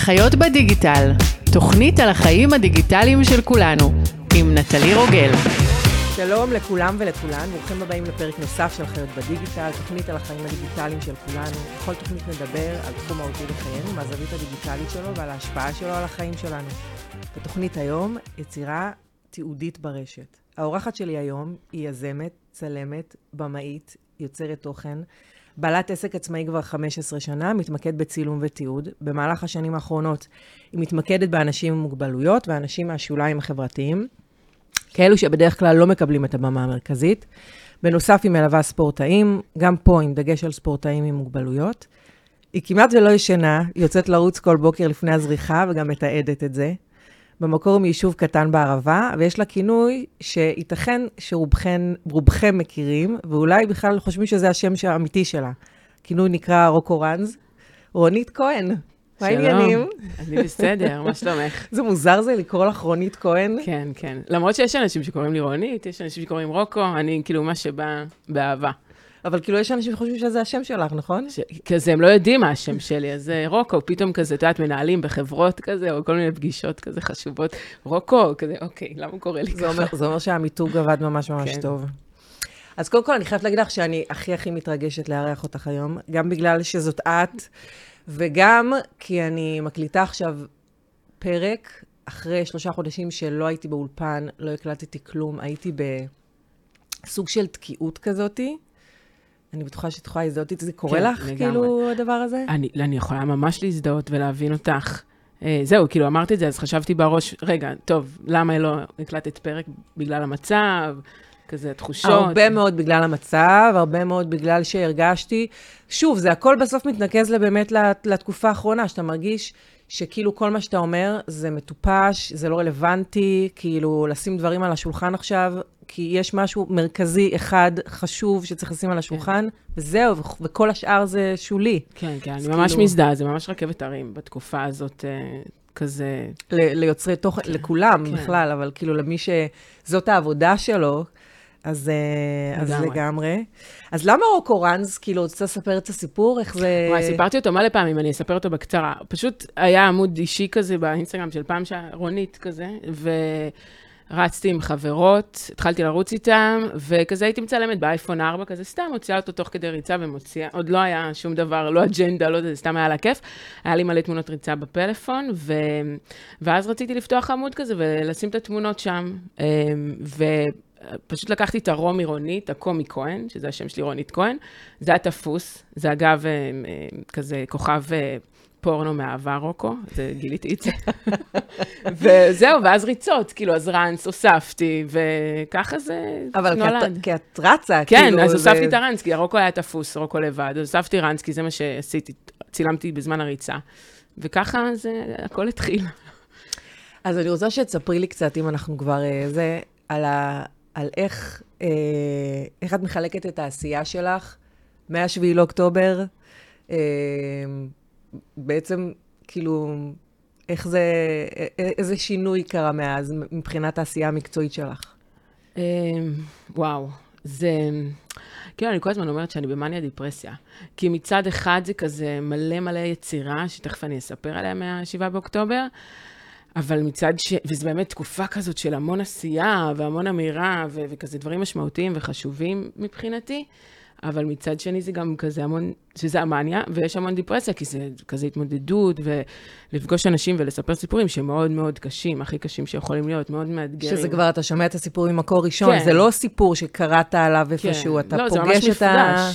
חיות בדיגיטל, תוכנית על החיים הדיגיטליים של כולנו, עם נטלי רוגל. שלום לכולם ולכולן, ברוכים הבאים לפרק נוסף של חיות בדיגיטל, תוכנית על החיים הדיגיטליים של כולנו. בכל תוכנית נדבר על תחום מהותי בחיינו, מהזווית הדיגיטלית שלו ועל ההשפעה שלו על החיים שלנו. בתוכנית היום, יצירה תיעודית ברשת. האורחת שלי היום היא יזמת, צלמת, במאית, יוצרת תוכן, בעלת עסק עצמאי כבר 15 שנה, מתמקד בצילום ותיעוד. במהלך השנים האחרונות היא מתמקדת באנשים עם מוגבלויות ואנשים מהשוליים החברתיים, כאלו שבדרך כלל לא מקבלים את הבמה המרכזית. בנוסף היא מלווה ספורטאים, גם פה עם דגש על ספורטאים עם מוגבלויות. היא כמעט ולא ישנה, יוצאת לרוץ כל בוקר לפני הזריחה וגם מתעדת את זה. במקור מיישוב קטן בערבה, ויש לה כינוי שייתכן שרובכם מכירים, ואולי בכלל חושבים שזה השם האמיתי שלה. כינוי נקרא רוקו רנז. רונית כהן. מה העניינים? אני בסדר, מה שלומך? זה מוזר זה לקרוא לך רונית כהן? כן, כן. למרות שיש אנשים שקוראים לי רונית, יש אנשים שקוראים רוקו, אני כאילו מה שבא באהבה. אבל כאילו יש אנשים שחושבים שזה השם שלך, נכון? כזה, הם לא יודעים מה השם שלי, אז רוקו, פתאום כזה, את יודעת, מנהלים בחברות כזה, או כל מיני פגישות כזה חשובות. רוקו, כזה, אוקיי, למה הוא קורא לי ככה? זה אומר שהמיתוג עבד ממש טוב. אז קודם כל, אני חייבת להגיד לך שאני הכי מתרגשת לארח אותך היום, גם בגלל שזאת את, וגם כי אני מקליטה עכשיו פרק, אחרי 3 חודשים שלא הייתי באולפן, לא הקלטתי כלום, הייתי בסוג של תקיעות כזאתי, אני בטוחה שאת יכולה להזדהות איתי, זה קורה לך, כאילו, הדבר הזה? אני יכולה ממש להזדהות ולהבין אותך. זהו, כאילו, אמרתי את זה, אז חשבתי בראש, רגע, טוב, למה לא הקלטת פרק? בגלל המצב, כזה תחושות. הרבה מאוד בגלל המצב, הרבה מאוד בגלל שהרגשתי. שוב, זה הכל בסוף מתנקז באמת לתקופה האחרונה, שאתה מרגיש שכאילו כל מה שאתה אומר זה מטופש, זה לא רלוונטי, כאילו לשים דברים על השולחן עכשיו, כי יש משהו מרכזי אחד חשוב שצריך לשים על השולחן, וזהו, וכל השאר זה שולי. כן, כן, אני ממש מזדהה, זה ממש רכבת הרים בתקופה הזאת כזה. ליוצרי תוכן, לכולם בכלל, אבל כאילו למי שזאת העבודה שלו, אז לגמרי. אז למה רוקו רנז, כאילו, רוצה לספר את הסיפור? איך זה... וואי, סיפרתי אותו מלא פעמים, אני אספר אותו בקצרה. פשוט היה עמוד אישי כזה באינסטגרם של פעם רונית כזה, ורצתי עם חברות, התחלתי לרוץ איתם, וכזה הייתי מצלמת באייפון 4 כזה, סתם מוציאה אותו תוך כדי ריצה ומוציאה, עוד לא היה שום דבר, לא אג'נדה, לא זה, סתם היה לה כיף. היה לי מלא תמונות ריצה בפלאפון, ואז רציתי לפתוח עמוד כזה ולשים את התמונות שם, פשוט לקחתי את הרומי רונית, הקומי כהן, שזה השם שלי רונית כהן, זה היה תפוס, זה אגב כזה כוכב פורנו מהעבר רוקו, זה גיליתי את זה. וזהו, ואז ריצות, כאילו, אז רנץ הוספתי, וככה זה נולד. אבל כי את רצה, כן, כאילו... אז הוספתי את הרנץ, כי הרוקו היה תפוס, רוקו לבד, אז הוספתי רנץ, כי זה מה שעשיתי, צילמתי בזמן הריצה, וככה זה, הכל התחיל. אז אני רוצה שתספרי לי קצת, אם אנחנו כבר זה, על איך את מחלקת את העשייה שלך, מה-7 לאוקטובר, בעצם, כאילו, איזה שינוי קרה מאז, מבחינת העשייה המקצועית שלך? וואו, זה... כאילו, אני כל הזמן אומרת שאני במאניה דיפרסיה, כי מצד אחד זה כזה מלא יצירה, שתכף אני אספר עליה מה-7 באוקטובר, אבל מצד וזה באמת תקופה כזאת של המון עשייה והמון אמירה וכזה דברים משמעותיים וחשובים מבחינתי, אבל מצד שני זה גם כזה המון, שזה המאניה, ויש המון דיפרסיה, כי זה כזה התמודדות ולפגוש אנשים ולספר סיפורים שמאוד מאוד קשים, הכי קשים שיכולים להיות, מאוד מאתגרים. שזה כבר, אתה שומע את הסיפור ממקור ראשון, כן. זה לא סיפור שקראת עליו איפשהו, אתה לא, פוגש את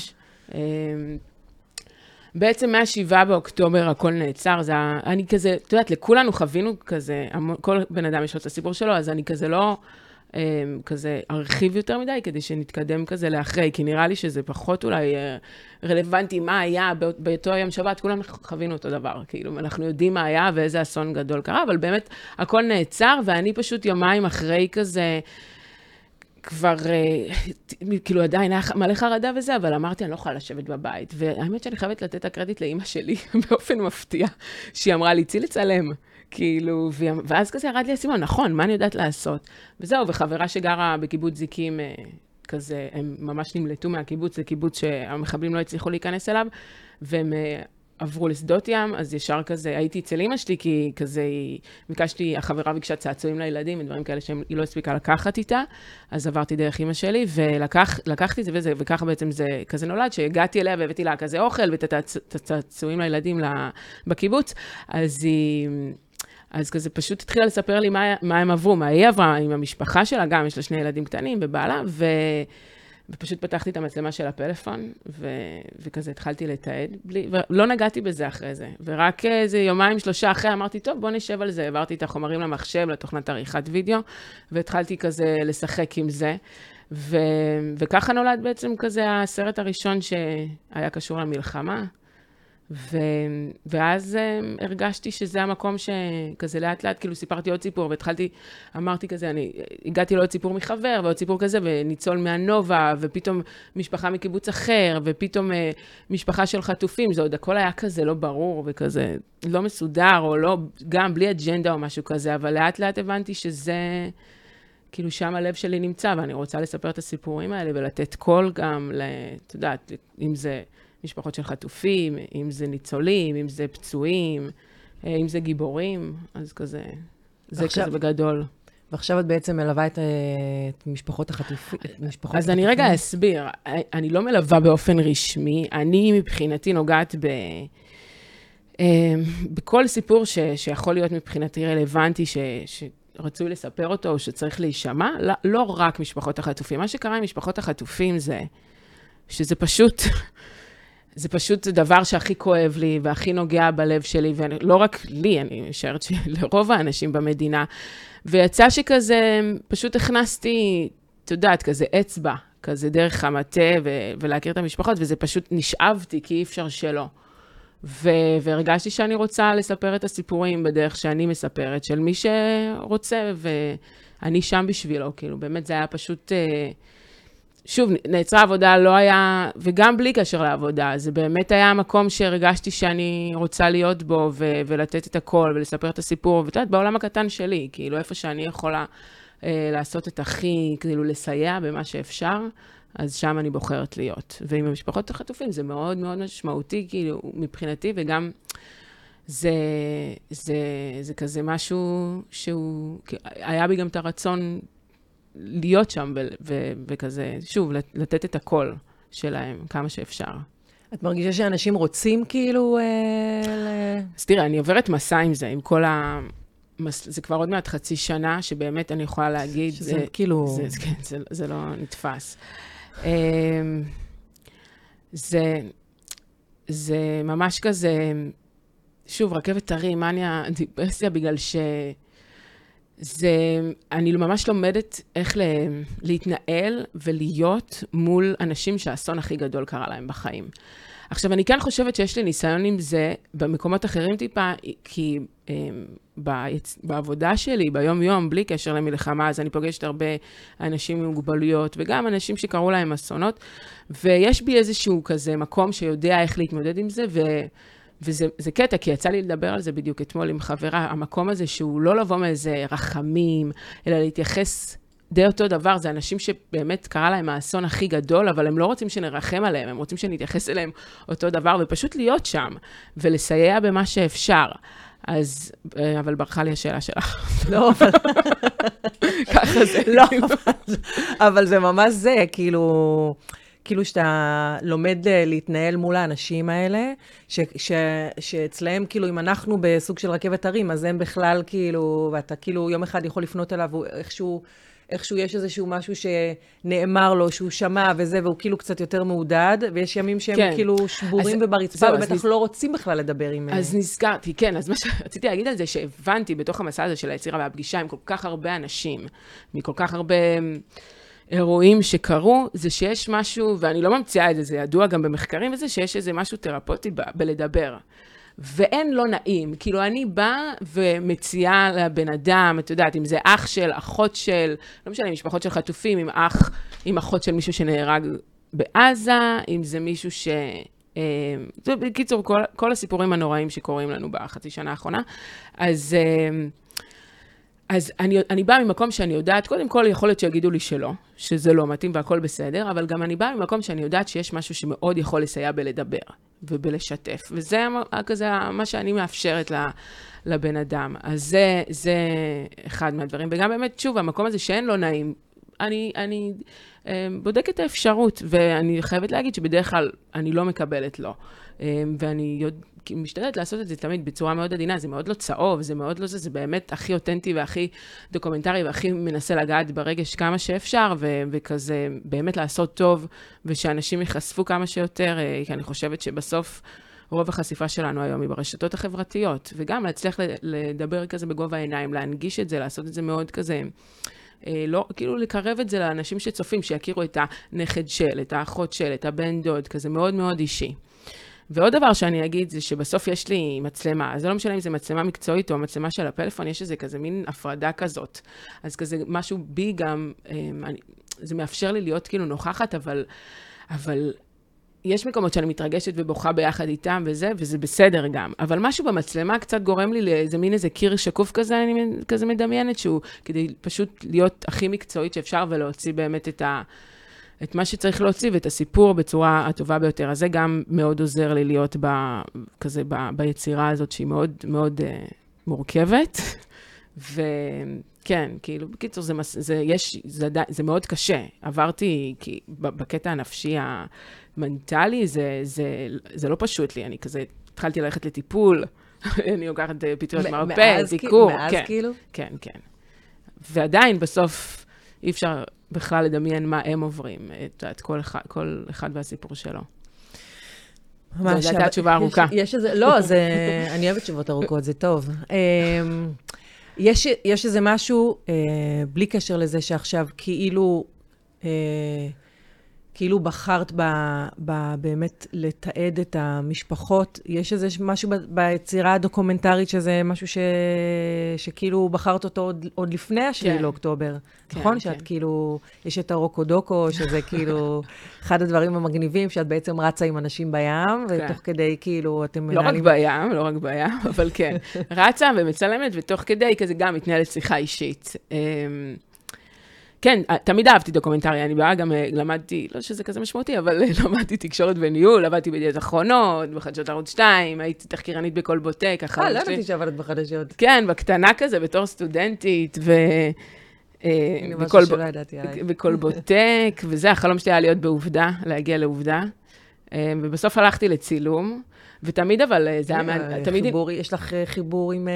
בעצם מה-7 באוקטובר הכל נעצר, זה, אני כזה, את יודעת, לכולנו חווינו כזה, כל בן אדם יש לו את הסיפור שלו, אז אני כזה לא, כזה ארחיב יותר מדי, כדי שנתקדם כזה לאחרי, כי נראה לי שזה פחות אולי רלוונטי מה היה באותו יום שבת, כולנו חווינו אותו דבר, כאילו, אנחנו יודעים מה היה ואיזה אסון גדול קרה, אבל באמת הכל נעצר, ואני פשוט יומיים אחרי כזה, כבר, כאילו עדיין היה מלא חרדה וזה, אבל אמרתי, אני לא יכולה לשבת בבית. והאמת שאני חייבת לתת את הקרדיט לאמא שלי, באופן מפתיע, שהיא אמרה לי, צי לצלם. כאילו, ואז כזה ירד לי הסימון, נכון, מה אני יודעת לעשות? וזהו, וחברה שגרה בקיבוץ זיקים, כזה, הם ממש נמלטו מהקיבוץ, זה קיבוץ שהמחבלים לא הצליחו להיכנס אליו, והם עברו לשדות ים, אז ישר כזה, הייתי אצל אמא שלי, כי כזה, החברה ביקשה צעצועים לילדים, ודברים כאלה שהיא לא הספיקה לקחת איתה, אז עברתי דרך אמא שלי, ולקחתי את זה, וככה בעצם זה כזה נולד, שהגעתי אליה והבאתי לה כזה אוכל, ואת הצעצועים לילדים בקיבוץ, אז כזה פשוט התחילה לספר לי מה הם עברו, מה היא עברה עם המשפחה שלה, גם יש לה 2 ילדים קטנים בבעלה, ופשוט פתחתי את המצלמה של הפלאפון, וכזה התחלתי לתעד, ולא נגעתי בזה אחרי זה. ורק איזה 2-3 אחרי אמרתי, טוב, בוא נשב על זה. העברתי את החומרים למחשב, לתוכנת עריכת וידאו, והתחלתי כזה לשחק עם זה. וככה נולד בעצם כזה הסרט הראשון שהיה קשור למלחמה. ואז הרגשתי שזה המקום שכזה לאט לאט, כאילו סיפרתי עוד סיפור, והתחלתי, אמרתי כזה, הגעתי לעוד סיפור מחבר, ועוד סיפור כזה, וניצול מהנובה, ופתאום משפחה מקיבוץ אחר, ופתאום משפחה של חטופים, זה עוד הכל היה כזה לא ברור, וכזה לא מסודר, או לא, גם בלי אג'נדה או משהו כזה, אבל לאט לאט הבנתי שזה, כאילו שם הלב שלי נמצא, ואני רוצה לספר את הסיפורים האלה, ולתת קול גם, אתה יודעת, אם זה משפחות של חטופים, אם זה ניצולים, אם זה פצועים, אם זה גיבורים, אז כזה, זה ועכשיו, כזה בגדול. ועכשיו את בעצם מלווה את משפחות החטופים. אז אני רגע אסביר, אני לא מלווה באופן רשמי, אני מבחינתי נוגעת בכל סיפור שיכול להיות מבחינתי רלוונטי, שרצוי לספר אותו או שצריך להישמע, לא רק משפחות החטופים. מה שקרה עם משפחות החטופים זה, שזה פשוט... זה פשוט דבר שהכי כואב לי, והכי נוגע בלב שלי, ולא רק לי, אני משערת שלרוב האנשים במדינה. ויצא שכזה, פשוט הכנסתי, אתה יודעת, כזה אצבע, כזה דרך המטה, ולהכיר את המשפחות, וזה פשוט נשאבתי, כי אי אפשר שלא. והרגשתי שאני רוצה לספר את הסיפורים בדרך שאני מספרת, של מי שרוצה, ואני שם בשבילו, כאילו, באמת זה היה פשוט... שוב, נעצרה עבודה לא היה, וגם בלי קשר לעבודה, זה באמת היה המקום שהרגשתי שאני רוצה להיות בו, ולתת את הכל, ולספר את הסיפור, ואתה יודעת, בעולם הקטן שלי, כאילו איפה שאני יכולה לעשות את הכי, כאילו לסייע במה שאפשר, אז שם אני בוחרת להיות. ועם המשפחות החטופים זה מאוד מאוד משמעותי, כאילו, מבחינתי, וגם זה כזה משהו שהוא, היה בי גם את הרצון, להיות שם וכזה, שוב, לתת את הקול שלהם כמה שאפשר. את מרגישה שאנשים רוצים כאילו... אז תראה, אני עוברת מסע עם זה, עם כל זה כבר עוד מעט חצי שנה, שבאמת אני יכולה להגיד... שזה כאילו... זה לא נתפס. זה ממש כזה, שוב, רכבת הרים, מניה, דיפרסיה, בגלל אני ממש לומדת איך להתנהל ולהיות מול אנשים שהאסון הכי גדול קרה להם בחיים. עכשיו, אני כן חושבת שיש לי ניסיון עם זה במקומות אחרים טיפה, כי בעבודה שלי, ביום-יום, בלי קשר למלחמה, אז אני פוגשת הרבה אנשים עם מוגבלויות, וגם אנשים שקראו להם אסונות, ויש בי איזשהו כזה מקום שיודע איך להתמודד עם זה, וזה קטע, כי יצא לי לדבר על זה בדיוק אתמול עם חברה, המקום הזה שהוא לא לבוא מאיזה רחמים, אלא להתייחס די אותו דבר, זה אנשים שבאמת קרה להם האסון הכי גדול, אבל הם לא רוצים שנרחם עליהם, הם רוצים שנתייחס אליהם אותו דבר, ופשוט להיות שם, ולסייע במה שאפשר. אז, אבל ברכה לי השאלה שלך. לא, אבל... ככה זה. לא, אבל זה ממש זה, כאילו שאתה לומד להתנהל מול האנשים האלה, שאצלהם, כאילו, אם אנחנו בסוג של רכבת הרים, אז הם בכלל, כאילו, ואתה כאילו יום אחד יכול לפנות אליו, איכשהו יש איזשהו משהו שנאמר לו, שהוא שמע וזה, והוא כאילו קצת יותר מעודד, ויש ימים שהם כן. כאילו שבורים וברצפה, ובטח לא רוצים בכלל לדבר עם... אז נזכרתי, כן, אז מה שרציתי להגיד על זה, שהבנתי בתוך המסע הזה של היצירה והפגישה עם כל כך הרבה אנשים, מכל כך הרבה... אירועים שקרו, זה שיש משהו, ואני לא ממציאה את זה, זה ידוע גם במחקרים וזה, שיש איזה משהו תרפוטי בלדבר. ואין לא נעים. כאילו, אני באה ומציעה לבן אדם, את יודעת, אם זה אח של, אחות של, לא משנה, משפחות של חטופים, עם אחות של מישהו שנהרג בעזה, אם זה מישהו ש... בקיצור, כל הסיפורים הנוראים שקורים לנו בחצי שנה האחרונה. אז אני באה ממקום שאני יודעת, קודם כל יכול להיות שיגידו לי שלא, שזה לא מתאים והכל בסדר, אבל גם אני באה ממקום שאני יודעת שיש משהו שמאוד יכול לסייע בלדבר ובלשתף, וזה כזה מה שאני מאפשרת לבן אדם. אז זה אחד מהדברים, וגם באמת, שוב, המקום הזה שאין לו נעים, אני בודקת את האפשרות, ואני חייבת להגיד שבדרך כלל אני לא מקבלת לו, ואני משתדלת לעשות את זה תמיד בצורה מאוד עדינה, זה מאוד לא צהוב, זה מאוד לא זה באמת הכי אותנטי והכי דוקומנטרי, והכי מנסה לגעת ברגש כמה שאפשר, וכזה באמת לעשות טוב, ושאנשים ייחשפו כמה שיותר, כי אני חושבת שבסוף רוב החשיפה שלנו היום היא ברשתות החברתיות, וגם להצליח לדבר כזה בגובה העיניים, להנגיש את זה, לעשות את זה מאוד כזה, לא, כאילו לקרב את זה לאנשים שצופים, שיכירו את הנכד של, את האחות של, את הבן דוד, כזה מאוד מאוד אישי. ועוד דבר שאני אגיד זה שבסוף יש לי מצלמה, אז זה לא משנה אם זה מצלמה מקצועית או מצלמה של הפלאפון, יש איזה כזה מין הפרדה כזאת. אז כזה משהו בי גם, זה מאפשר לי להיות כאילו נוכחת, אבל יש מקומות שאני מתרגשת ובוכה ביחד איתם וזה בסדר גם. אבל משהו במצלמה קצת גורם לי לאיזה מין איזה קיר שקוף כזה, אני כזה מדמיינת שהוא, כדי פשוט להיות הכי מקצועית שאפשר ולהוציא באמת את מה שצריך להוציא ואת הסיפור בצורה הטובה ביותר. אז זה גם מאוד עוזר לי להיות כזה ביצירה הזאת שהיא מאוד מאוד מורכבת. וכן, כאילו, בקיצור, זה מאוד קשה. עברתי, כי בקטע הנפשי המנטלי, זה לא פשוט לי. אני כזה, התחלתי ללכת לטיפול, אני לוקחת פתרונות מרפא, זיקור. מאז כאילו? כן, כן. ועדיין בסוף אי אפשר בכלל לדמיין מה הם עוברים, את כל אחד והסיפור שלו. ממש. זו הייתה התשובה ארוכה. לא, אני אוהבת תשובות ארוכות, זה טוב. יש איזה משהו, בלי קשר לזה שעכשיו כאילו בחרת באמת לתעד את המשפחות, יש איזה משהו ביצירה הדוקומנטרית שזה משהו שכאילו בחרת אותו עוד לפני השביעי לאוקטובר, נכון? שאת כאילו, יש את הרוקודוקו, שזה כאילו אחד הדברים המגניבים, שאת בעצם רצה עם אנשים בים, ותוך כדי כאילו אתם מנהלים... לא רק בים, אבל כן. רצה ומצלמת, ותוך כדי כזה גם מתנהלת שיחה אישית. כן, תמיד אהבתי דוקומנטרי, אני באה גם למדתי, לא שזה כזה משמעותי, אבל למדתי תקשורת וניהול, עבדתי בידיעות אחרונות, בחדשות ערוץ 2, הייתי תחקירנית בכל בוטק. לא ידעתי שעבדת בחדשות. כן, בקטנה כזה, בתור סטודנטית, בכל בוטק, וזה החלום שלי היה להיות בעובדה, להגיע לעובדה. ובסוף הלכתי לצילום, ותמיד אבל זה היה... יש לך חיבור עם...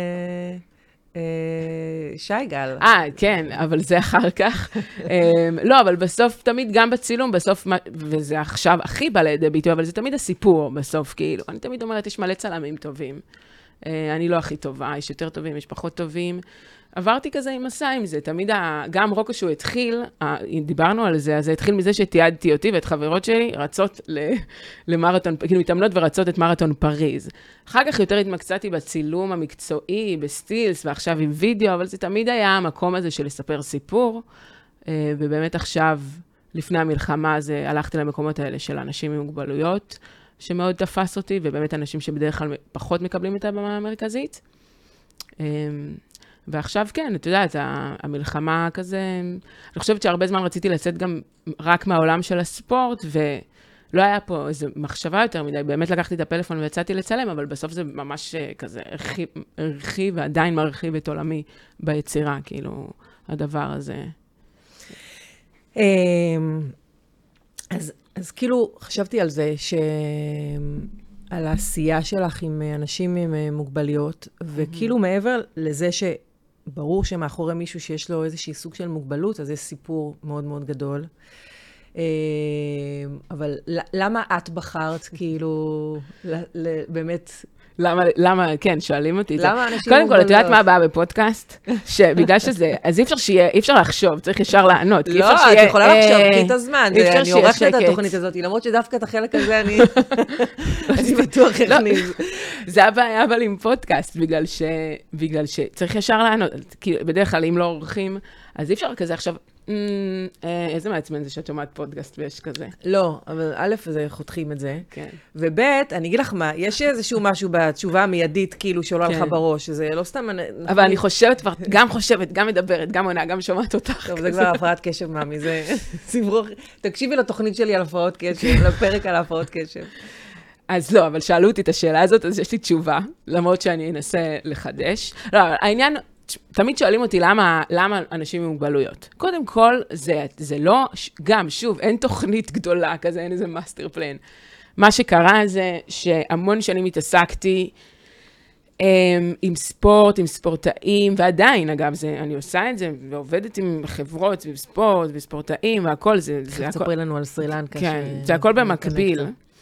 שייגל. כן, אבל זה אחר כך. לא, אבל בסוף, תמיד גם בצילום, בסוף, וזה עכשיו הכי בא לידי ביטוי, אבל זה תמיד הסיפור בסוף, כאילו. אני תמיד אומרת, יש מלא צלמים טובים. אני לא הכי טובה, יש יותר טובים, יש פחות טובים. עברתי כזה עם מסע עם זה, תמיד, גם רוקו שהוא התחיל, דיברנו על זה, אז זה התחיל מזה שתיעדתי אותי ואת חברות שלי, רצות למרתון, כאילו מתאמנות ורצות את מרתון פריז. אחר כך יותר התמקצעתי בצילום המקצועי, בסטילס, ועכשיו עם וידאו, אבל זה תמיד היה המקום הזה של לספר סיפור, ובאמת עכשיו, לפני המלחמה, הלכתי למקומות האלה של אנשים עם מוגבלויות, שמאוד תפס אותי, ובאמת אנשים שבדרך כלל פחות מקבלים את הבמה המרכזית. ועכשיו כן, אתה יודעת, המלחמה כזה, אני חושבת שהרבה זמן רציתי לצאת גם רק מהעולם של הספורט, ולא היה פה איזו מחשבה יותר מדי, באמת לקחתי את הפלאפון ויצאתי לצלם, אבל בסוף זה ממש כזה הרחיב ועדיין מרחיב את עולמי ביצירה, כאילו, הדבר הזה. אז כאילו חשבתי על זה, על העשייה שלך עם אנשים עם מוגבליות, וכאילו מעבר לזה שברור שמאחורי מישהו שיש לו איזושהי סוג של מוגבלות, אז יש סיפור מאוד מאוד גדול. אבל למה את בחרת כאילו באמת... למה, כן, שואלים אותי את זה. קודם כל, את יודעת מה הבאה בפודקאסט? שבגלל שזה, אז אי אפשר לחשוב, צריך ישר לענות. לא, את יכולה לחשוב, כי את הזמן, אני עורכת את התוכנית הזאת, למרות שדווקא את החלק הזה אני בטוח הכניס. זה הבעיה אבל עם פודקאסט, בגלל שצריך ישר לענות, כי בדרך כלל אם לא עורכים, אז אי אפשר כזה עכשיו, איזה מעצבן זה שאת שומעת פודקאסט ויש כזה. לא, אבל א', זה חותכים את זה. כן. וב', אני אגיד לך מה, יש איזשהו משהו בתשובה המיידית, כאילו, שעולה לך בראש, שזה לא סתם... אבל אני חושבת, גם חושבת, גם מדברת, גם עונה, גם שומעת אותך. טוב, זה כבר הפרעת קשב, מאמי, זה סיפור... תקשיבי לתוכנית שלי על הפרעות קשב, לפרק על הפרעות קשב. אז לא, אבל שאלו אותי את השאלה הזאת, אז יש לי תשובה, למרות שאני אנסה לחדש. לא, העניין, תמיד שואלים אותי למה אנשים עם מוגבלויות. קודם כל, זה לא, גם, שוב, אין תוכנית גדולה כזה, אין איזה מאסטר פלן. מה שקרה זה שהמון שנים התעסקתי עם ספורט, עם ספורטאים, ועדיין, אגב, אני עושה את זה, ועובדת עם חברות, סביב ספורט, וספורטאים, והכל זה... תספרי לנו על סרילנקה. כן, זה הכל במקביל.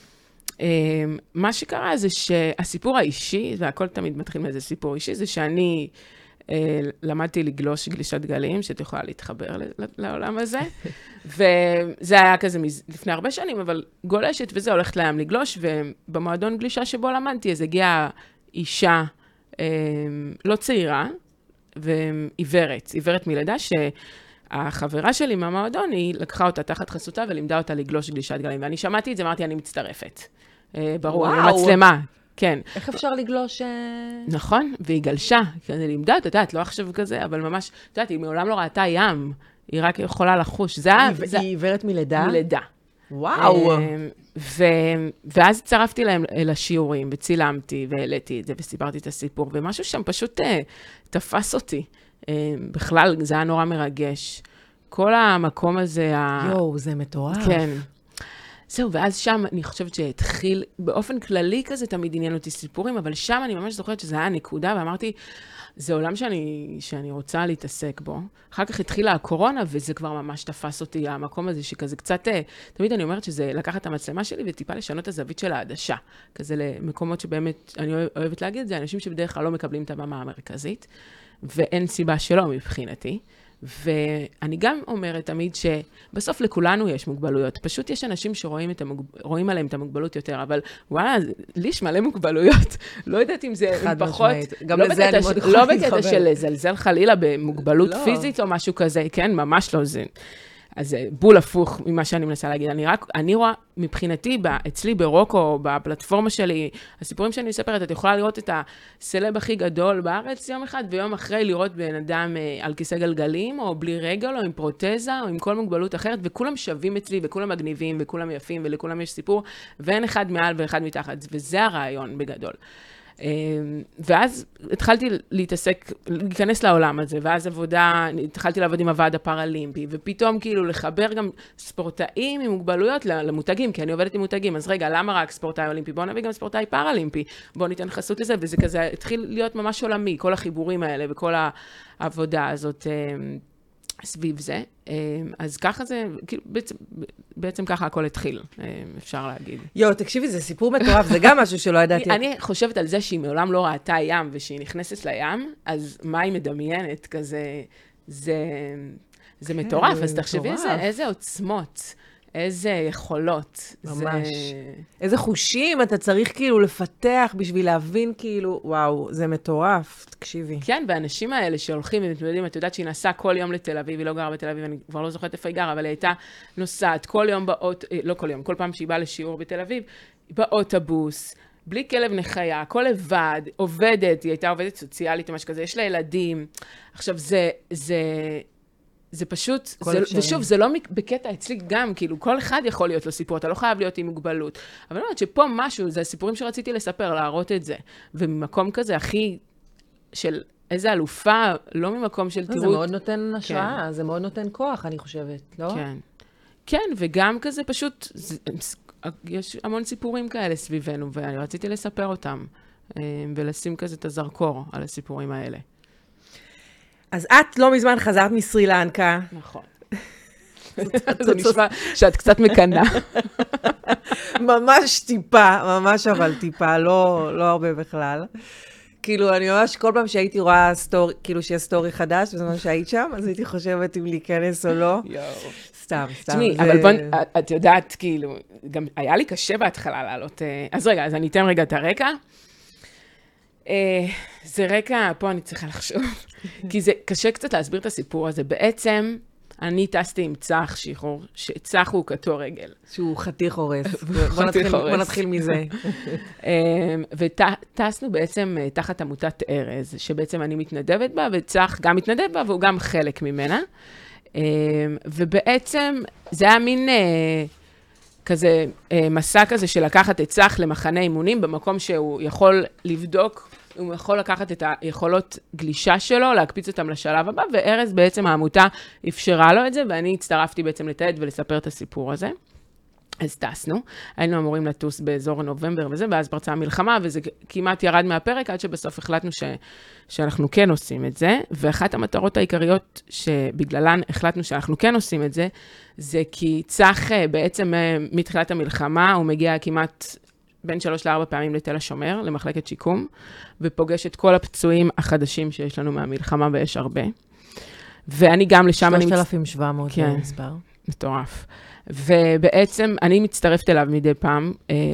מה שקרה זה שהסיפור האישי, והכל תמיד מתחיל מאיזה סיפור אישי, זה שאני למדתי לגלוש גלישת גלים, שאת יכולה להתחבר לעולם הזה, וזה היה כזה לפני הרבה שנים, אבל גולשת וזה הולכת לים לגלוש, ובמועדון גלישה שבו למדתי, אז הגיעה אישה לא צעירה, ועיוורת מלידה, שהחברה שלי מהמועדון, היא לקחה אותה תחת חסותה, ולימדה אותה לגלוש גלישת גלים, ואני שמעתי את זה, אמרתי, אני מצטרפת. ברור, אני מצלמה. כן. איך אפשר לגלוש? נכון, והיא גלשה, כי אני לימדה, את יודעת, לא עכשיו כזה, אבל ממש, את יודעת, היא מעולם לא ראתה ים, היא רק יכולה לחוש. היא עיוורת מלידה? מלידה. וואו. ואז צרפתי להם לשיעורים, וצילמתי, והעליתי את זה, וסיפרתי את הסיפור, ומשהו שם פשוט תפס אותי. בכלל, זה היה נורא מרגש. כל המקום הזה... יואו, זה מטורף. כן. זהו, ואז שם אני חושבת שהתחיל, באופן כללי כזה תמיד עניין אותי סיפורים, אבל שם אני ממש זוכרת שזה היה נקודה, ואמרתי, זה עולם שאני רוצה להתעסק בו. אחר כך התחילה הקורונה, וזה כבר ממש תפס אותי, המקום הזה שכזה קצת, תמיד אני אומרת שזה לקחת את המצלמה שלי, וטיפה לשנות את הזווית של העדשה. כזה למקומות שבאמת, אני אוהבת להגיד את זה, אנשים שבדרך כלל לא מקבלים את הבמה המרכזית, ואין סיבה שלא מבחינתי. ואני גם אומרת תמיד שבסוף לכולנו יש מוגבלויות. פשוט יש אנשים שרואים עליהם את המוגבלות יותר, אבל וואלה, לי יש מלא מוגבלויות. לא יודעת אם זה פחות... לא בקטע של לזלזל חלילה במוגבלות פיזית או משהו כזה. כן, ממש לא זה. אז בול הפוך ממה שאני מנסה להגיד. אני רואה מבחינתי, אצלי ברוקו, או בפלטפורמה שלי, הסיפורים שאני מספרת, את יכולה לראות את הסלב הכי גדול בארץ יום אחד, ויום אחרי לראות בן אדם על כיסא גלגלים, או בלי רגל, או עם פרוטזה, או עם כל מוגבלות אחרת, וכולם שווים אצלי, וכולם מגניבים, וכולם יפים, ולכולם יש סיפור, ואין אחד מעל ואחד מתחת, וזה הרעיון בגדול. ואז התחלתי להיכנס לעולם הזה, ואז התחלתי לעבוד עם הוועד הפראלימפי, ופתאום כאילו לחבר גם ספורטאים עם מוגבלויות למותגים, כי אני עובדת עם מותגים, אז רגע, למה רק ספורטאי אולימפי? בוא נביא גם ספורטאי פראלימפי, בוא ניתן חסות לזה, וזה כזה התחיל להיות ממש עולמי, כל החיבורים האלה וכל העבודה הזאת סביב זה. אז ככה זה, כאילו, בעצם ככה הכל התחיל, אפשר להגיד. תקשיבי, זה סיפור מטורף, זה גם משהו שלא ידעתי. אני חושבת על זה שהיא מעולם לא ראתה ים, ושהיא נכנסת לים, אז מה היא מדמיינת כזה, זה מטורף, אז תחשבי איזה עוצמות, איזה יכולות. ממש. איזה חושים אתה צריך כאילו לפתח בשביל להבין כאילו, וואו, זה מטורף, תקשיבי. כן, והאנשים האלה שהולכים ומתמודדים, את יודעת שהיא נסעה כל יום לתל אביב, היא לא גרה בתל אביב, אני כבר לא זוכרת איפה היא גרה, אבל היא הייתה נוסעת כל יום לא כל יום, כל פעם שהיא באה לשיעור בתל אביב, באוטובוס, בלי כלב נחיה, הכל לבד, עובדת, היא הייתה עובדת סוציאלית או משהו כזה, יש לה ילדים. עכשיו, זה פשוט, ושוב, זה לא בקטע אצלי גם, כאילו, כל אחד יכול להיות לו סיפור, אתה לא חייב להיות עם מוגבלות. אבל אני אומרת שפה משהו, זה הסיפורים שרציתי לספר, להראות את זה. וממקום כזה הכי של איזה אלופה, לא ממקום של תירות. זה מאוד נותן השראה, זה מאוד נותן כוח, אני חושבת, לא? כן. כן, וגם כזה פשוט, יש המון סיפורים כאלה סביבנו, ואני רציתי לספר אותם, ולשים כזה את הזרקור על הסיפורים האלה. אז את לא מזמן חזרת מסרילנקה. נכון. זה נשמע שאת קצת מקנה. ממש טיפה, ממש אבל טיפה, לא הרבה בכלל. כאילו, אני ממש כל פעם שהייתי רואה סטורי, כאילו שיש סטורי חדש, בזמן שהיית שם, אז הייתי חושבת אם להיכנס או לא. סתם. תשמעי, אבל בוא, את יודעת, כאילו, גם היה לי קשה בהתחלה לעלות. אז רגע, אז אני אתן רגע את הרקע. זה רקע, פה אני צריכה לחשוב, כי זה קשה קצת להסביר את הסיפור הזה. בעצם, אני טסתי עם צח שחרור, שצח הוא קטוע רגל. שהוא חתיך הורס. חתיך הורס. בוא נתחיל מזה. וטסנו בעצם תחת עמותת ארז, שבעצם אני מתנדבת בה, וצח גם מתנדב בה, והוא גם חלק ממנה. ובעצם זה היה מין כזה מסע כזה של לקחת את צח למחנה אימונים, במקום שהוא יכול לבדוק, הוא יכול לקחת את היכולות גלישה שלו, להקפיץ אותם לשלב הבא, וארז בעצם העמותה אפשרה לו את זה, ואני הצטרפתי בעצם לתעד ולספר את הסיפור הזה. אז טסנו, היינו אמורים לטוס באזור נובמבר וזה, ואז פרצה המלחמה, וזה כמעט ירד מהפרק, עד שבסוף החלטנו שאנחנו כן עושים את זה, ואחת המטרות העיקריות שבגללן החלטנו שאנחנו כן עושים את זה, זה כי צח בעצם מתחילת המלחמה, הוא מגיע כמעט בין 3-4 פעמים לתל השומר, למחלקת שיקום, ופוגש את כל הפצועים החדשים שיש לנו מהמלחמה, ויש הרבה. ואני גם לשם... 3,700 כן, מספר. מטורף. ובעצם אני מצטרפת אליו מדי פעם,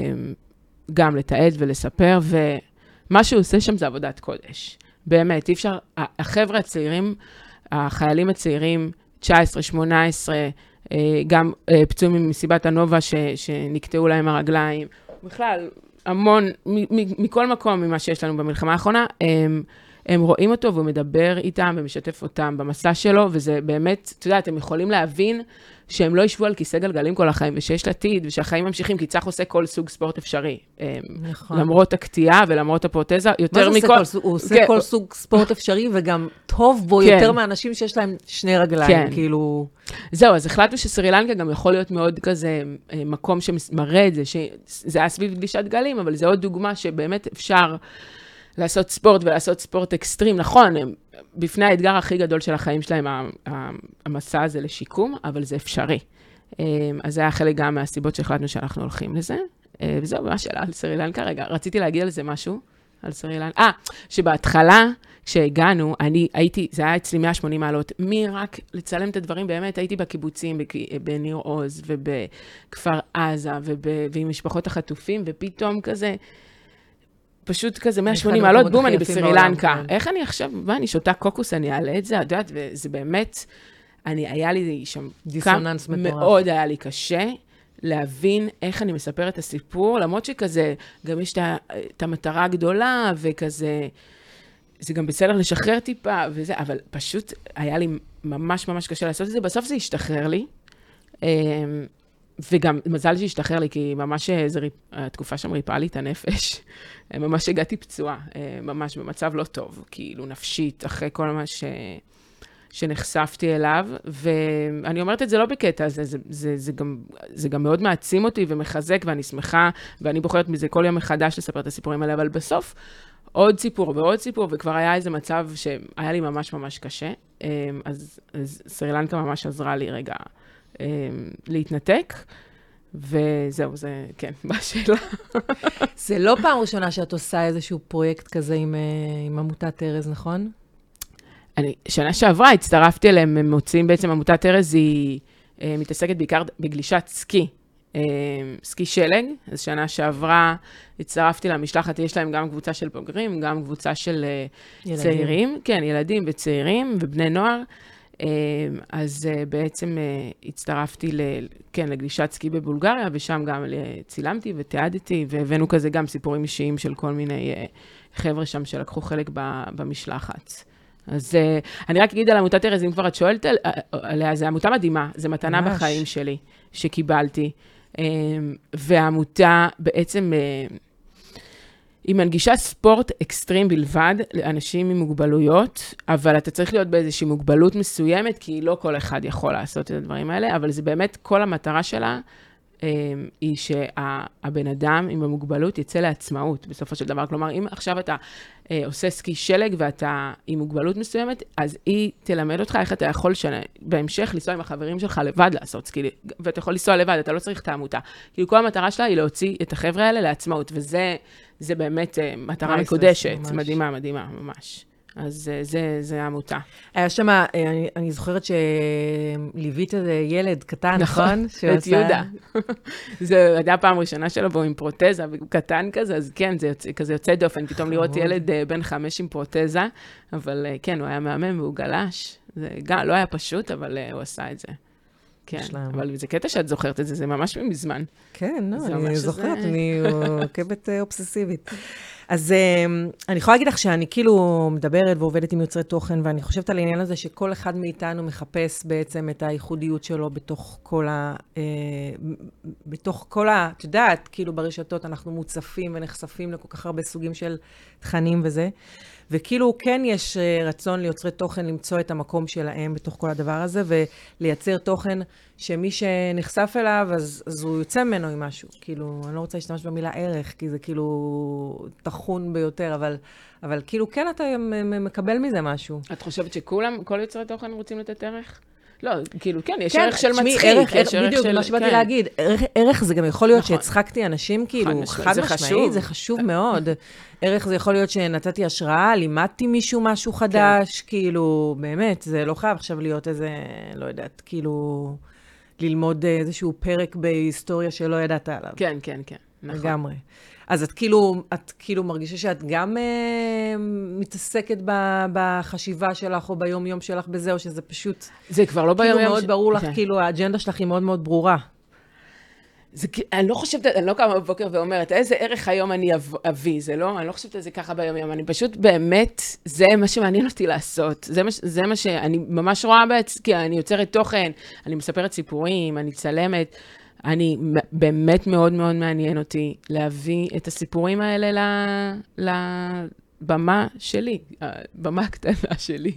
גם לתעד ולספר, ומה שהוא עושה שם זה עבודת קודש. באמת, אי אפשר, החבר'ה הצעירים, החיילים הצעירים, 19, 18, גם פצועים ממסיבת הנובה שנקטעו להם הרגליים, בכלל, המון, מכל מקום ממה שיש לנו במלחמה האחרונה, הם רואים אותו והוא מדבר איתם ומשתף אותם במסע שלו, וזה באמת, אתה יודע, אתם יכולים להבין שהם לא ישבו על כיסא גלגלים כל החיים, ושיש לעתיד, ושהחיים ממשיכים, כי צח עושה כל סוג ספורט אפשרי. נכון. למרות הקטיעה ולמרות הפרוטזה, יותר מכל... הוא עושה כל סוג ספורט אפשרי, וגם טוב בו יותר מאנשים שיש להם שני רגליים, כאילו... זהו, אז החלטנו שסרילנקה גם יכול להיות מאוד כזה מקום שמראה את זה, שזה היה סביב גלישת גלים, אבל זה עוד דוגמה שבאמת אפשר לעשות ספורט ולעשות ספורט אקסטרים. נכון, בפני האתגר הכי גדול של החיים שלהם, המסע הזה לשיקום, אבל זה אפשרי. אז זה היה חלק גם מהסיבות שהחלטנו שאנחנו הולכים לזה. וזהו, מה שאלה על סרילנקה. רגע, רציתי להגיד על זה משהו, על סרילנקה. שבהתחלה, כשהגענו, אני הייתי, זה היה אצלי 180 מעלות, רק לצלם את הדברים, באמת הייתי בקיבוצים, בניר עוז, ובכפר עזה, ועם משפחות החטופים, ופתאום כזה, פשוט כזה 180 מעלות, בום, אני בסרילנקה. איך אני עכשיו, אני שותה קוקוס, אני אעלה את זה, את יודעת, וזה באמת, היה לי שם, דיסוננס מטורף. מאוד היה לי קשה להבין איך אני מספר את הסיפור, למרות שכזה, גם יש את המטרה הגדולה, וכזה, זה גם בסדר לשחרר טיפה, וזה, אבל פשוט היה לי ממש ממש קשה לעשות את זה, בסוף זה השתחרר לי, וגם מזל שהשתחרר לי, כי ממש התקופה שם ריפאה לי את הנפש. ממש הגעתי פצועה, ממש במצב לא טוב, כאילו נפשית, אחרי כל מה שנחשפתי אליו. ואני אומרת את זה לא בקטע, זה גם מאוד מעצים אותי ומחזק, ואני שמחה, ואני בוחרת מזה כל יום מחדש לספר את הסיפורים האלה, אבל בסוף עוד סיפור ועוד סיפור, וכבר היה איזה מצב שהיה לי ממש ממש קשה. אז סרילנקה ממש עזרה לי רגע להתנתק, וזהו, זה, כן, בשאלה. זה לא פעם ראשונה שאת עושה איזשהו פרויקט כזה עם עמותת ארז, נכון? שנה שעברה הצטרפתי אליהם, הם מוצאים בעצם עמותת ארז, היא מתעסקת בעיקר בגלישת סקי, סקי שלג, אז שנה שעברה הצטרפתי למשלחת, יש להם גם קבוצה של בוגרים, גם קבוצה של צעירים, כן, ילדים וצעירים ובני נוער, אז בעצם הצטרפתי לגלישת סקי בבולגריה, ושם גם צילמתי ותיעדתי, והבאנו כזה גם סיפורים אישיים של כל מיני חבר'ה שם שלקחו חלק במשלחת. אז אני רק אגיד על עמותת ארז, אם כבר את שואלת עליה, זו עמותה מדהימה, זו מתנה בחיים שלי שקיבלתי, והעמותה בעצם היא מנגישה ספורט אקסטרים בלבד לאנשים עם מוגבלויות, אבל אתה צריך להיות באיזושהי מוגבלות מסוימת, כי לא כל אחד יכול לעשות את הדברים האלה, אבל זה באמת כל המטרה שלה, היא שהבן אדם עם המוגבלות יצא לעצמאות בסופו של דבר. כלומר, אם עכשיו אתה עושה סקי שלג ואתה עם מוגבלות מסוימת, אז היא תלמד אותך איך אתה יכול בהמשך לנסוע עם החברים שלך לבד לעשות סקי, ואתה יכול לנסוע לבד, אתה לא צריך את העמותה. כאילו כל המטרה שלה היא להוציא את החבר'ה האלה לעצמאות, וזה באמת מטרה מקודשת, מדהימה, מדהימה, ממש. אז זה העמותה. היה שם, אני זוכרת שליווית ילד קטן, נכון? את יהודה. זה הייתה פעם ראשונה שלו, והוא עם פרוטזה, והוא קטן כזה, אז כן, זה כזה יוצא דופן, פתאום לראות ילד בן 5 עם פרוטזה, אבל כן, הוא היה מהמם והוא גלש, זה גם לא היה פשוט, אבל הוא עשה את זה. כן, אבל זה קטע שאת זוכרת את זה, זה ממש מזמן. כן, אני זוכרת, אני עוקבת אובססיבית. אז אני יכולה להגיד לך שאני כאילו מדברת ועובדת עם יוצרי תוכן, ואני חושבת על העניין הזה שכל אחד מאיתנו מחפש בעצם את הייחודיות שלו בתוך כל את יודעת, כאילו ברשתות אנחנו מוצפים ונחשפים לכל כך הרבה סוגים של תכנים וזה, וכאילו כן יש רצון ליוצרי תוכן למצוא את המקום שלהם בתוך כל הדבר הזה, ולייצר תוכן שמי שנחשף אליו, אז הוא יוצא ממנו עם משהו. כאילו, אני לא רוצה להשתמש במילה ערך, כי זה כאילו תחון ביותר, אבל כאילו כן אתה מקבל מזה משהו. את חושבת שכולם, כל יוצרי תוכן רוצים לתת ערך? לא, כאילו, כן, יש ערך של מצחיק, יש ערך בדיוק, מה שבאתי להגיד, ערך זה גם יכול להיות שהצחקתי אנשים, כאילו, חד משמעית, זה חשוב מאוד. ערך זה יכול להיות שנתתי השראה, לימדתי מישהו משהו חדש, כאילו, באמת, זה לא חייב עכשיו להיות איזה, לא יודעת, כאילו, ללמוד איזשהו פרק בהיסטוריה שלא ידעת עליו. כן, כן, כן, נכון. לגמרי. אז את כאילו מרגישה שאת גם מתעסקת בחשיבה שלך, או ביום-יום שלך בזה, או שזה פשוט... זה כבר לא ביום-יום... כאילו מאוד ברור לך, כאילו האג'נדה שלך היא מאוד מאוד ברורה. אני לא חושבת, אני לא קמה בבוקר ואומרת, איזה ערך היום אני אביא, זה לא? אני לא חושבת על זה ככה ביום-יום, אני פשוט באמת, זה מה שמעניין אותי לעשות. זה מה שאני ממש רואה כי אני יוצרת תוכן, אני מספרת סיפורים, אני צלמת, אני באמת מאוד מאוד מעניין אותי להביא את הסיפורים האלה לבמה שלי, הבמה הקטנה שלי.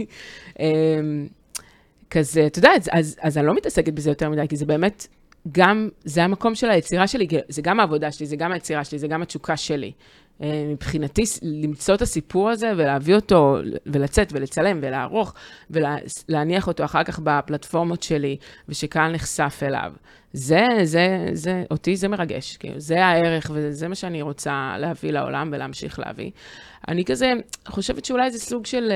כזה, אתה יודע, אז אני לא מתעסקת בזה יותר מדי, כי זה באמת גם, זה המקום של היצירה שלי, זה גם העבודה שלי, זה גם היצירה שלי, זה גם התשוקה שלי. מבחינתי, למצוא את הסיפור הזה ולהביא אותו, ולצאת ולצלם ולערוך, ולהניח אותו אחר כך בפלטפורמות שלי, ושקהל נחשף אליו. אותי זה מרגש, זה הערך, וזה מה שאני רוצה להביא לעולם ולהמשיך להביא. אני כזה חושבת שאולי זה סוג של...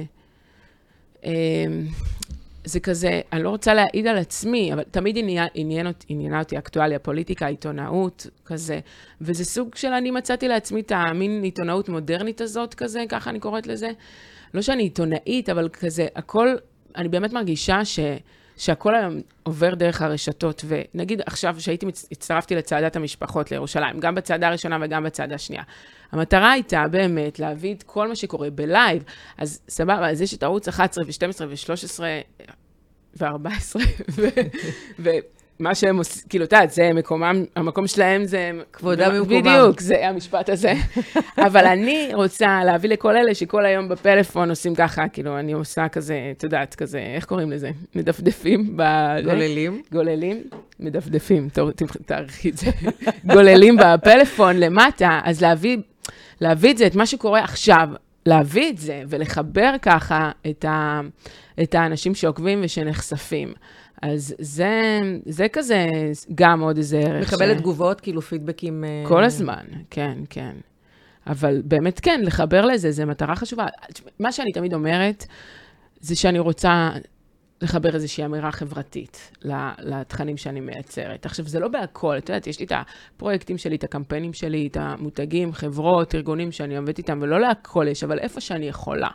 זה כזה, אני לא רוצה להעיד על עצמי, אבל תמיד עניינה אותי אקטואליה, פוליטיקה, עיתונאות, כזה. וזה סוג של אני מצאתי לעצמי את המין עיתונאות מודרנית הזאת, כזה, ככה אני קוראת לזה. לא שאני עיתונאית, אבל כזה, הכל, אני באמת מרגישה שהכל היום עובר דרך הרשתות, ונגיד עכשיו הצטרפתי לצעדת המשפחות לירושלים, גם בצעדה הראשונה וגם בצעדה השנייה. המטרה הייתה באמת להביא את כל מה שקורה בלייב, אז סבבה, אז יש את ערוץ 11 ו-12 ו-13 ו-14, ומה שהם עושים, כאילו, זה מקומם, המקום שלהם זה... כבודם ומקומם. בדיוק, זה המשפט הזה. אבל אני רוצה להביא לכל אלה שכל היום בפלאפון עושים ככה, כאילו, אני עושה כזה, את יודעת, כזה, איך קוראים לזה? מדפדפים גוללים. גוללים, מדפדפים, תאריכי את זה. גוללים בפלאפון למטה, אז להביא את זה, את מה שקורה עכשיו, להביא את זה ולחבר ככה את האנשים שעוקבים ושנחשפים. אז זה כזה גם עוד איזה ערך. מקבלת תגובות, כאילו פידבקים... כל הזמן, כן, כן. אבל באמת כן, לחבר לזה, זה מטרה חשובה. מה שאני תמיד אומרת, זה שאני רוצה לחבר איזושהי אמירה חברתית לתכנים שאני מייצרת. עכשיו, זה לא בהכל, את יודעת, יש לי את הפרויקטים שלי, את הקמפיינים שלי, את המותגים, חברות, ארגונים שאני עובדת איתם, ולא להכל יש, אבל איפה שאני יכולה.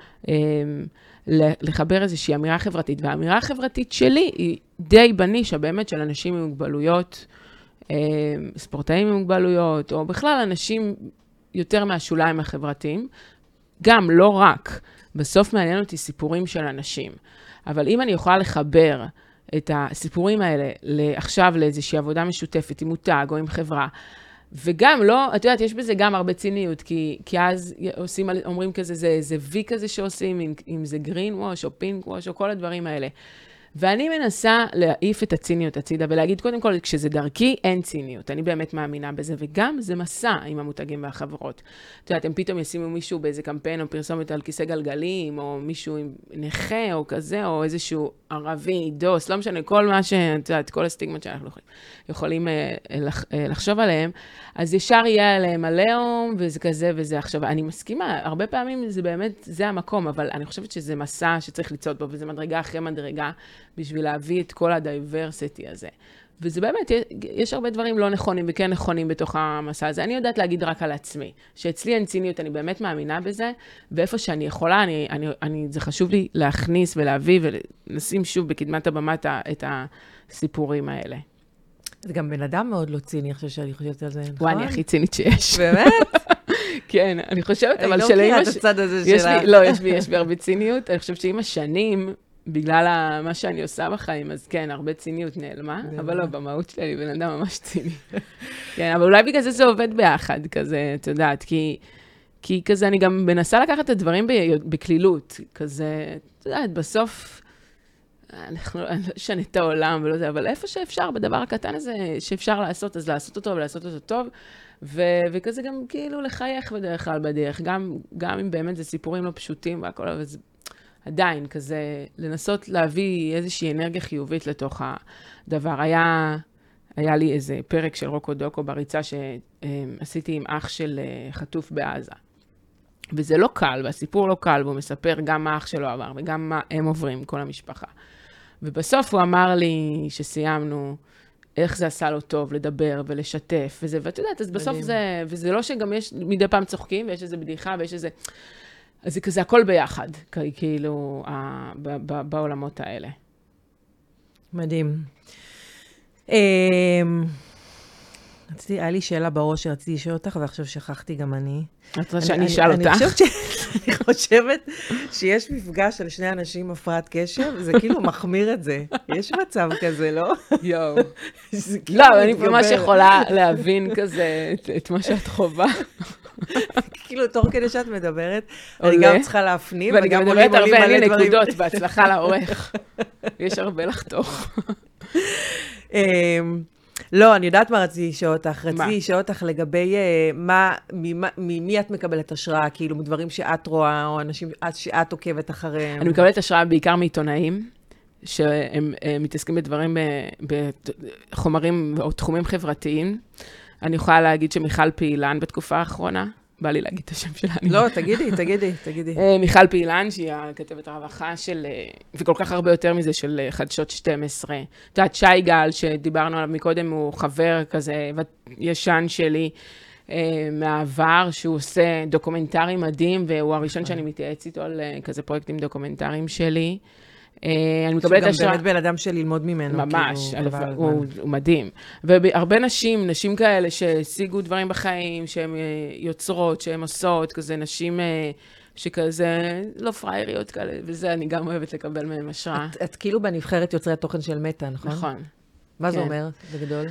לחבר איזושהי אמירה חברתית, והאמירה החברתית שלי היא די בנישה באמת של אנשים עם מוגבלויות, ספורטאים עם מוגבלויות, או בכלל אנשים יותר מהשוליים החברתיים, גם לא רק, בסוף מעניין אותי סיפורים של אנשים, אבל אם אני יכולה לחבר את הסיפורים האלה עכשיו לאיזושהי עבודה משותפת עם מותג או עם חברה, וגם לא, את יודעת, יש בזה גם הרבה ציניות, כי אז אומרים כזה, זה וי כזה שעושים, אם זה גרין ווש או פינק ווש או כל הדברים האלה. ואני מנסה להעיף את הציניות הצידה, ולהגיד קודם כל, כשזה דרכי, אין ציניות. אני באמת מאמינה בזה, וגם זה מסע עם המותגים והחברות. את יודעת, הם פתאום ישימו מישהו באיזה קמפיין או פרסומת על כיסא גלגלים, או מישהו עם נכה או כזה, או איזשהו ערבי, דוס, לא משנה, כל מה את יודעת, כל הסטיגמות שאנחנו יכולים לחשוב עליהם, אז ישר יהיה עליהם הלאום, וזה כזה וזה. עכשיו, אני מסכימה, הרבה פעמים זה באמת, זה המקום, אבל אני חושבת שזה מסע שצריך ליצות בו, וזה מדרגה אחרי מדרגה, בשביל להביא את כל הדייברסיטי הזה. וזה באמת, יש הרבה דברים לא נכונים וכן נכונים בתוך המסע הזה. אני יודעת להגיד רק על עצמי, שאצלי אין ציניות, אני באמת מאמינה בזה, ואיפה שאני יכולה, זה חשוב לי להכניס ולהביא ולשים שוב בקדמת הבמה את הסיפורים האלה. זה גם בן אדם מאוד לא ציני, שאני חושבת על זה, נכון? וואי, אני הכי צינית שיש. באמת? כן, אני חושבת, אבל אני לא מכירה את הצד הזה שלה. לא, יש בי הרבה ציניות. אני חושבת שעם השנים, בגלל מה שאני עושה בחיים, אז כן, הרבה ציניות נעלמה, אבל לא, במהות שלי, בן אדם ממש ציני. כן, אבל אולי בגלל זה עובד ביחד, כזה, את יודעת, כי כזה אני גם מנסה לקחת את הדברים בכלילות, כזה, את יודעת, בסוף, אני לא אשנה את העולם ולא זה, אבל איפה שאפשר, בדבר הקטן הזה, שאפשר לעשות, אז לעשות אותו ולעשות אותו טוב, וכזה גם כאילו לחייך בדרך כלל בדרך, גם אם באמת זה סיפורים לא פשוטים והכל, אבל זה עדיין כזה, לנסות להביא איזושהי אנרגיה חיובית לתוך הדבר. היה לי איזה פרק של רוקו דוקו בריצה שעשיתי עם אח של חטוף בעזה. וזה לא קל, והסיפור לא קל, והוא מספר גם מה אח שלו עבר, וגם מה הם עוברים, כל המשפחה. ובסוף הוא אמר לי שסיימנו, איך זה עשה לו טוב לדבר ולשתף, ואת יודעת, אז בסוף זה, וזה לא שגם יש, מדי פעם צוחקים, ויש איזו בדיחה, ויש איזה, אז זה כזה הכל ביחד, כאילו, בעולמות האלה. מדהים. היה לי שאלה בראש שרציתי לשאול אותך, ועכשיו שכחתי גם אני. את רוצה שאני אשאל אותך? אני חושבת שיש מפגש של שני אנשים הפרעת קשב, זה כאילו מחמיר את זה. יש מצב כזה, לא? יואו. לא, אני ממש יכולה להבין כזה את מה שאת חובה. כאילו, תוך כדי שאת מדברת, אני גם צריכה להפנים, ואני גם מדברת הרבה, אין לי נקודות, בהצלחה לעורך. יש הרבה לחתוך. לא, אני יודעת מה רציתי לשאול אותך. רציתי לשאול אותך לגבי ממי את מקבלת השראה, כאילו, מדברים שאת רואה, או אנשים שאת עוקבת אחריהם. אני מקבלת השראה בעיקר מעיתונאים, שהם מתעסקים בדברים, בחומרים או תחומים חברתיים. אני יכולה להגיד שמיכל פעילן בתקופה האחרונה, בא לי להגיד את השם שלה. לא, תגידי. מיכל פעילן, שהיא הכתבת הרווחה של, וכל כך הרבה יותר מזה, של חדשות 12. את יודעת, שי גל, שדיברנו עליו מקודם, הוא חבר כזה ישן שלי מהעבר, שהוא עושה דוקומנטרי מדהים, והוא הראשון שאני מתייעץ איתו על כזה פרויקטים דוקומנטריים שלי. אני מקבלת השראה. שהוא גם באמת בן אדם של ללמוד ממנו. ממש, הוא מדהים. והרבה נשים כאלה שהשיגו דברים בחיים, שהן יוצרות, שהן עושות, כזה נשים שכזה לא פרייריות כאלה, וזה אני גם אוהבת לקבל מהם השראה. את כאילו בנבחרת יוצרי התוכן של מטא, נכון? נכון. מה זה אומר, בגדול?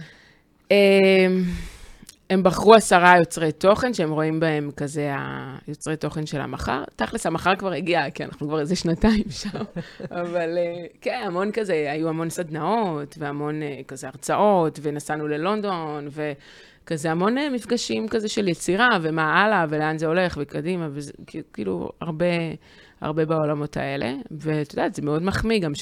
הם בחרו 10 יוצרי תוכן, שהם רואים בהם כזה היוצרי תוכן של המחר. תכלס, המחר כבר הגיע, כי אנחנו כבר איזה 2 שם. אבל כן, המון כזה, היו המון סדנאות, והמון כזה הרצאות, ונסענו ללונדון, וכזה המון מפגשים כזה של יצירה, ומה הלאה, ולאן זה הולך, וקדימה, וכאילו הרבה בעולמות האלה. ואת יודעת, זה מאוד מחמיא גם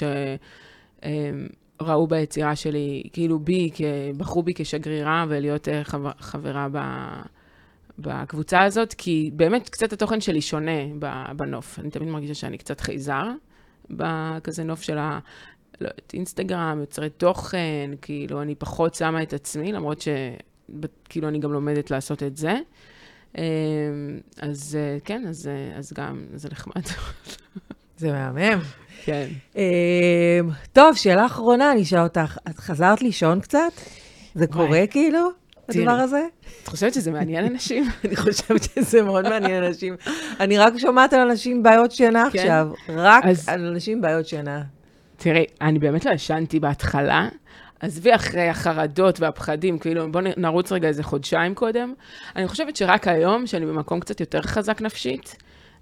ראו ביצירה שלי, כאילו בחרו בי כשגרירה, ולהיות חברה בקבוצה הזאת, כי באמת קצת התוכן שלי שונה בנוף. אני תמיד מרגישה שאני קצת חייזר, בכזה נוף של אינסטגרם, יוצרי תוכן, כאילו אני פחות שמה את עצמי, למרות שכאילו אני גם לומדת לעשות את זה. אז כן, אז גם, זה נחמד. זה מהמם. כן. טוב, שאלה אחרונה, אני אשאל אותך, את חזרת לישון קצת? זה קורה כאילו, הדבר הזה? את חושבת שזה מעניין אנשים? אני חושבת שזה מאוד מעניין אנשים. אני רק שומעת על אנשים בעיות שינה עכשיו. רק על אנשים בעיות שינה. תראי, אני באמת לא ישנתי בהתחלה, עזבי אחרי החרדות והפחדים, כאילו בוא נרוץ רגע איזה חודשיים קודם. אני חושבת שרק היום, שאני במקום קצת יותר חזק נפשית,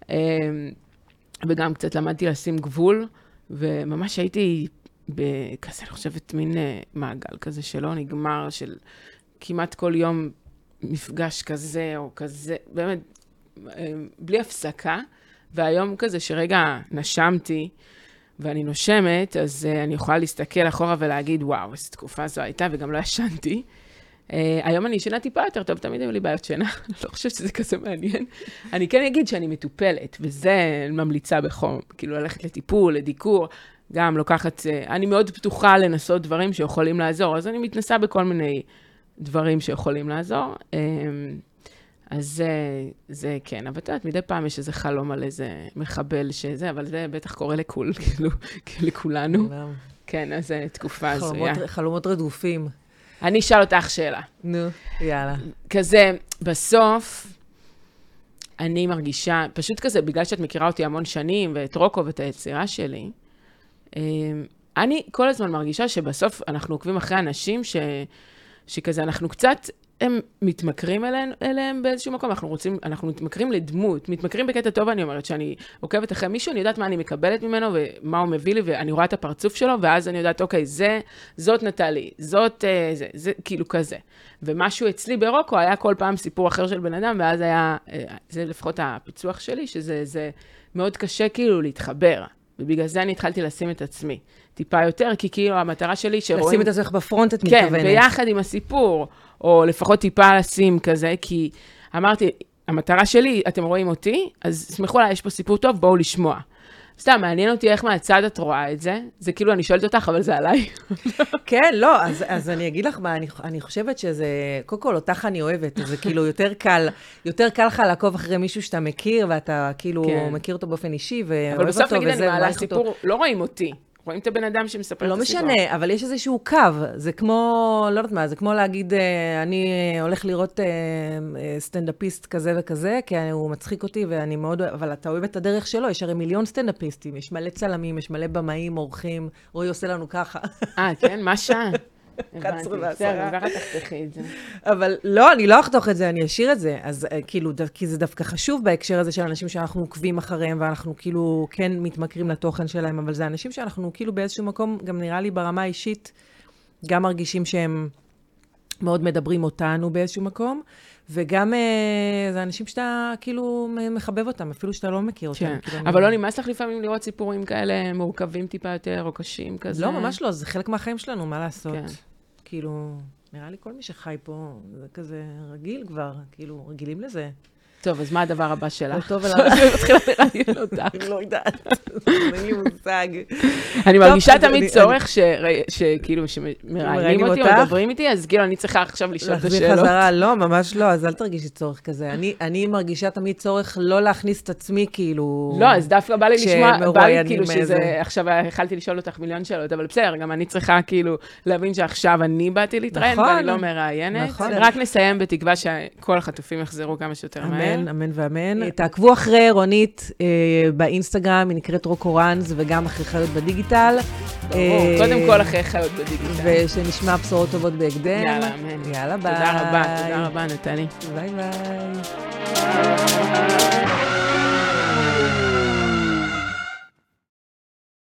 וגם קצת למדתי לשים גבול, וממש הייתי בכזה, אני חושבת, מין מעגל כזה שלא נגמר, של כמעט כל יום מפגש כזה או כזה, באמת, בלי הפסקה, והיום כזה שרגע נשמתי, ואני נושמת, אז אני יכולה להסתכל אחורה ולהגיד, וואו, איזו תקופה זו הייתה, וגם לא ישנתי. היום אני ישנה טיפה יותר טוב, תמיד היו לי בעיות שינה, לא חושבת שזה כזה מעניין. אני כן אגיד שאני מטופלת, וזה ממליצה בחום, כאילו ללכת לטיפול, לדיקור, גם לוקחת, אני מאוד פתוחה לנסות דברים שיכולים לעזור, אז אני מתנסה בכל מיני דברים שיכולים לעזור. אז זה כן, אבל תיודעת, מדי פעם יש איזה חלום על איזה מחבל שזה, אבל זה בטח קורה לכולנו. כן, אז זה תקופה הזויה. חלומות רדופים. אני אשאל אותך שאלה. נו, יאללה. כזה, בסוף, אני מרגישה, פשוט כזה, בגלל שאת מכירה אותי המון שנים, ואת רוקו ואת היצירה שלי, אני כל הזמן מרגישה שבסוף אנחנו עוקבים אחרי אנשים שכזה, אנחנו קצת, הם מתמכרים אליהם באיזשהו מקום, אנחנו מתמכרים לדמות, מתמכרים בקטע טוב, אני אומרת, שאני עוקבת אחרי מישהו, אני יודעת מה אני מקבלת ממנו, ומה הוא מביא לי, ואני רואה את הפרצוף שלו, ואז אני יודעת, אוקיי, זאת נטלי, זה כאילו כזה. ומשהו אצלי ברוקו היה כל פעם סיפור אחר של בן אדם, ואז היה, זה לפחות הפיצוח שלי, שזה מאוד קשה כאילו להתחבר. ובגלל זה אני התחלתי לשים את עצמי טיפה יותר, כי כאילו המטרה שלי שרואים... לשים את עצמך בפרונט, את מתכוונת. כן, ביחד עם הסיפור, או לפחות טיפה לשים כזה, כי אמרתי, המטרה שלי, אתם רואים אותי, אז שמחו לה, יש פה סיפור טוב, בואו לשמוע. סתם, מעניין אותי איך מהצד את רואה את זה. זה כאילו, אני שואלת אותך, אבל זה עליי. כן, לא, אז אני אגיד לך מה, אני חושבת שזה, קודם כל, אותך אני אוהבת, זה כאילו יותר קל לך לעקוב אחרי מישהו שאתה מכיר, ואתה כאילו מכיר אותו באופן אישי, ואוהב אותו, אבל בסוף נגיד אני מעלה סיפור, לא רואים אותי. רואים את הבן אדם שמספר את הסיפור. לא משנה, אבל יש איזשהו קו. זה כמו, לא יודעת מה, זה כמו להגיד, אני הולך לראות סטנדאפיסט כזה וכזה, כי הוא מצחיק אותי ואני מאוד, אבל אתה אוהב את הדרך שלו, יש הרי מיליון סטנדאפיסטים, יש מלא צלמים, יש מלא במאים, אורחים, רואי עושה לנו ככה. כן, מה שעה? 11 ו10. בסדר, ככה תחתכי את זה. אבל לא, אני לא אחתוך את זה, אני אשאיר את זה. אז כאילו, כי זה דווקא חשוב בהקשר הזה של אנשים שאנחנו עוקבים אחריהם, ואנחנו כאילו כן מתמכרים לתוכן שלהם, אבל זה אנשים שאנחנו כאילו באיזשהו מקום, גם נראה לי ברמה האישית, גם מרגישים שהם מאוד מדברים אותנו באיזשהו מקום, וגם זה אנשים שאתה כאילו מחבב אותם, אפילו שאתה לא מכיר אותם. כן, אבל לא נמאס לך לפעמים לראות סיפורים כאלה מורכבים טיפה יותר, או קשים כזה? לא, ממש לא, זה חלק מהחיים שלנו, מה לעשות? כאילו, נראה לי כל מי שחי פה, זה כזה רגיל כבר, כאילו, רגילים לזה. טוב, אז מה הדבר הבא שלך? טוב, אני מתחילה לראיין אותך. אני לא יודעת, אין לי מושג. אני מרגישה תמיד צורך שכאילו, שמראיינים אותי או מדברים איתי, אז כאילו, אני צריכה עכשיו לשאול את השאלות. להחזיר חזרה, לא, ממש לא, אז אל תרגישי צורך כזה. אני מרגישה תמיד צורך לא להכניס את עצמי, כאילו... לא, אז דווקא בא לי לשמוע, בא לי כאילו שזה, עכשיו יכלתי לשאול אותך מיליון שאלות, אבל בסדר, גם אני צריכה כאילו להבין שעכשיו אני באתי להתראיין, ואני לא מראיינת. רק נסיים בתקווה שכל החטופים יחזרו כמה שיותר מהר. אמן ואמן. תעקבו אחרי רונית באינסטגרם, היא נקראת רוקו ראנז, וגם אחרי חיות בדיגיטל. קודם כל אחרי חיות בדיגיטל. ושנשמע בשורות טובות בהקדם. יאללה, אמן. יאללה, ביי. תודה רבה, נטלי. ביי ביי.